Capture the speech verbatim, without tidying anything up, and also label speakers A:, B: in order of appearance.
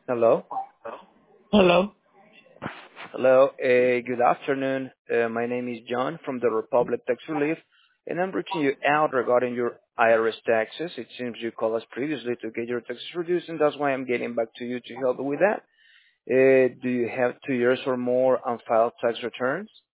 A: Hello.
B: Hello.
A: Hello. Uh, good afternoon. Uh, my name is John from the Republic Tax Relief, and I'm reaching you out regarding your I R S taxes. It seems you called us previously to get your taxes reduced, and that's why I'm getting back to you to help with that. Uh, do you have two years or more unfiled tax returns?